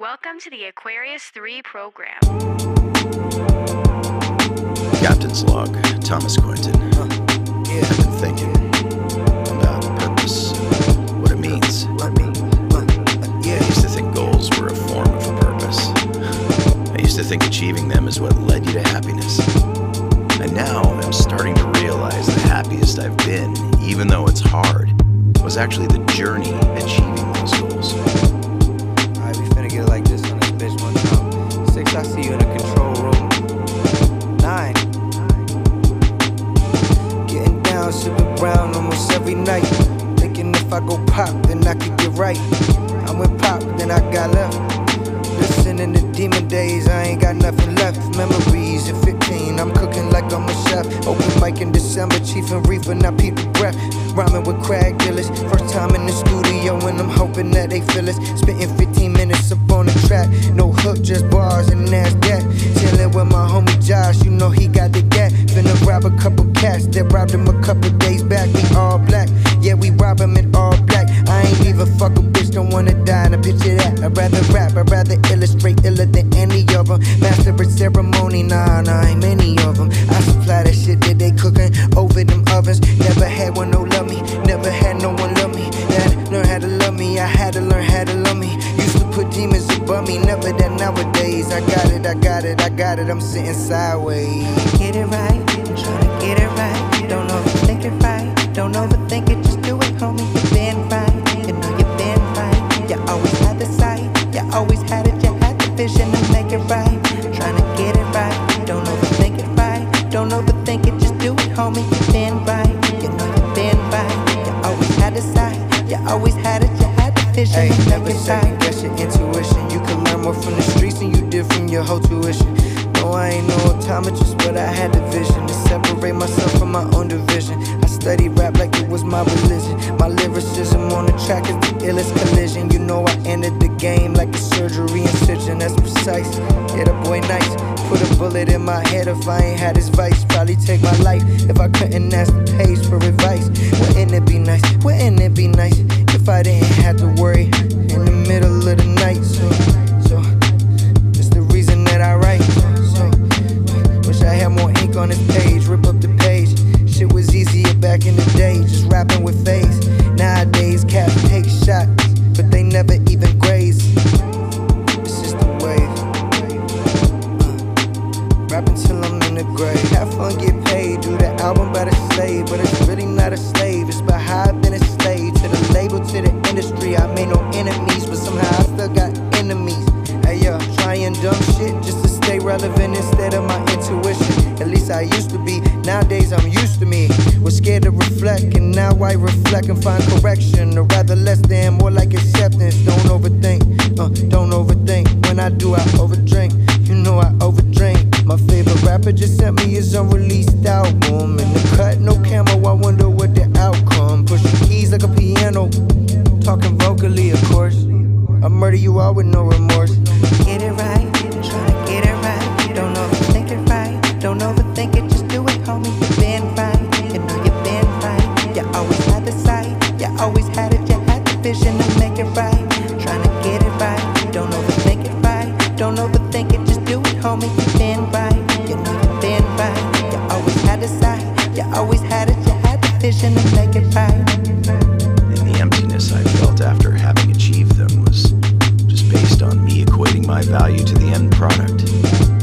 Welcome to the Aquarius 3 program. Captain's log, Thomas Quinton. I've been thinking about purpose, what it means. I used to think goals were a form of a purpose. I used to think achieving them is what led you to happiness. And now I'm starting to realize the happiest I've been, even though it's hard, was actually the journey achieving those goals. Alright, we finna get it like this on this bitch one time. 6, I see you in the control room. 9. Getting down, sipping brown almost every night. Thinking if I go pop, then I could get right. I went pop, then I got left. Listening to demon days, I ain't got nothing left. Memories at 15, I'm cooking like I'm a chef. Open mic in December, Chief and Reefer, now people breath. Rhyming with crack dealers, first time in the studio and I'm hoping that they feel us. Spitting 15 minutes up on the track, no hook, just bars and that's that. Chilling with my homie Josh, you know he got the gat. Finna rob a couple cats that robbed him a couple days back. We all black, yeah we rob him in all black. I ain't even fuck a bitch, don't wanna die in a picture that. I'd rather rap, I'd rather illustrate iller than any of them. Master of ceremony, nah, ain't many of them. I supply the shit that they cooking over them ovens. Never had one no love me, never had no one love me. Had to learn how to love me, I had to learn how to love me. Used to put demons above me, never that nowadays. I got it, I'm sitting sideways. Get it right, I'm tryna get it right. Don't overthink it right, don't overthink it, just do it, homie. You've been right, you know you've been right. You always had the sight, you always had it, you had the vision to make it right. Tryna get it right, don't overthink it right. Don't overthink it, just do it, homie. You've been right, you know you've been right. You always had the sight, you always had it, you had the vision Hey, to never make it second right. guess your intuition. You can learn more from the streets than you did from your whole tuition. No, I ain't no optometrist, but I had the vision to separate myself from my own division. I studied rap like it was my religion. My lyricism on the track is the illest collision. You know I entered the game like a surgery incision. That's precise, yeah, the boy nice. Put a bullet in my head if I ain't had his vice. Probably take my life if I couldn't ask the page for advice. Wouldn't it be nice, wouldn't it be nice if I didn't have to worry in the middle of the night? So it's the reason that I write. So wish I had more ink on this page, rip up the page. Shit was easier back in the day, just rapping with face. Nowadays cats take shots, but they never even graze. It's just the way. Rapping till I'm in the grave. Have fun, get paid. Do the album by the slave, but it's really not a slave. It's about how I've been a slave to the label, to the industry. I made no enemies, but somehow I still got enemies. Hey yo, trying dumb shit just to stay relevant instead of my intuition. At least I used to be. Nowadays I'm used to me. Was scared to reflect, and now I reflect and find correction, or rather less than, more like acceptance. Don't overthink, don't overthink. When I do, I overdrink. You know I overdrink. My favorite rapper just sent me his unreleased album. In the cut, no camo, I wonder what the outcome. Pushing keys like a piano, talking vocally, of course. I murder you all with no remorse. Get it right, tryna get it right. Don't overthink it right, don't overthink it, just do it, homie. You've been right, you know you've been right. You always had the sight, you always had it, you had the vision to make it right. Tryna get it right, don't overthink it right. Don't overthink it, just do it, homie. You've been right, you know you've been right. You always had the sight, you always had it, you had the vision to make it right. And the emptiness I felt after having achieved them was just based on me equating my value to the end product.